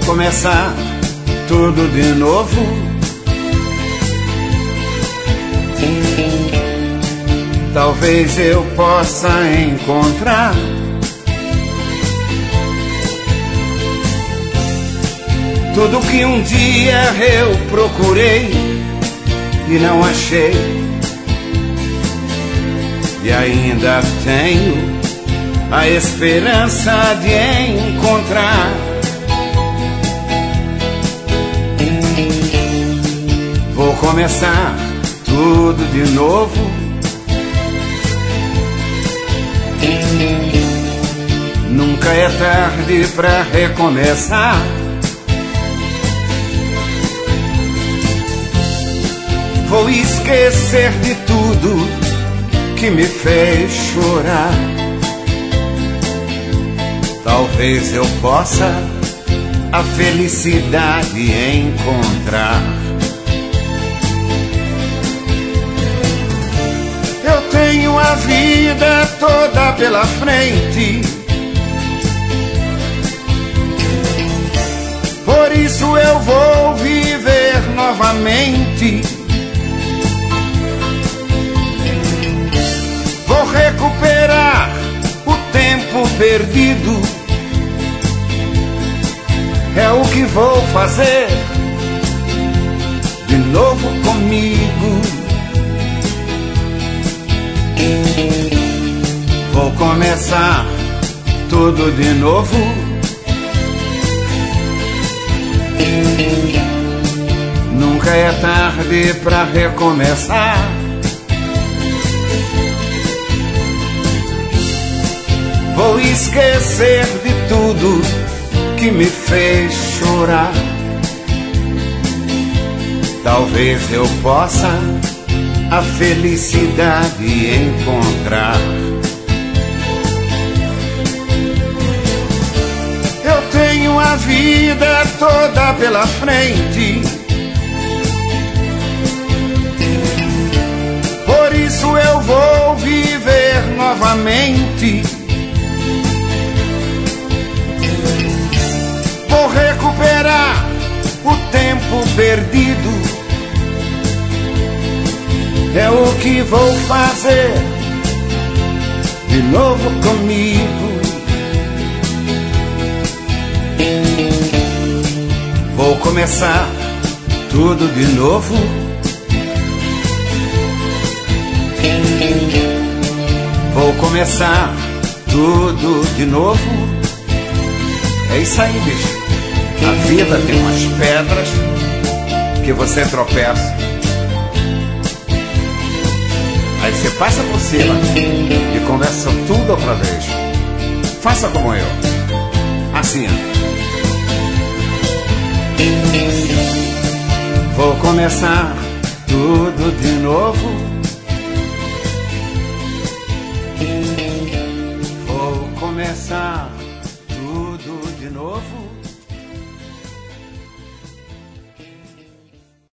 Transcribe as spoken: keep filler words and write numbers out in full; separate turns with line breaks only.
começar tudo de novo. Talvez eu possa encontrar tudo que um dia eu procurei e não achei, e ainda tenho a esperança de encontrar. Vou começar tudo de novo. Nunca é tarde pra recomeçar. Vou esquecer de tudo que me fez chorar. Talvez eu possa a felicidade encontrar. Eu tenho a vida toda pela frente, por isso eu vou viver novamente. Vou recuperar o tempo perdido, é o que vou fazer de novo comigo. Vou começar tudo de novo. Nunca é tarde pra recomeçar. Vou esquecer de tudo que me fez chorar. Talvez eu possa a felicidade encontrar. Eu tenho a vida toda pela frente, por isso eu vou viver novamente. Vou recuperar o tempo perdido, é o que vou fazer de novo comigo. Vou começar tudo de novo. Vou começar tudo de novo. É isso aí, bicho. A vida tem umas pedras que você tropeça, aí você passa por cima e começa tudo outra vez. Faça como eu, assim. Vou começar tudo de novo. Vou começar tudo de novo.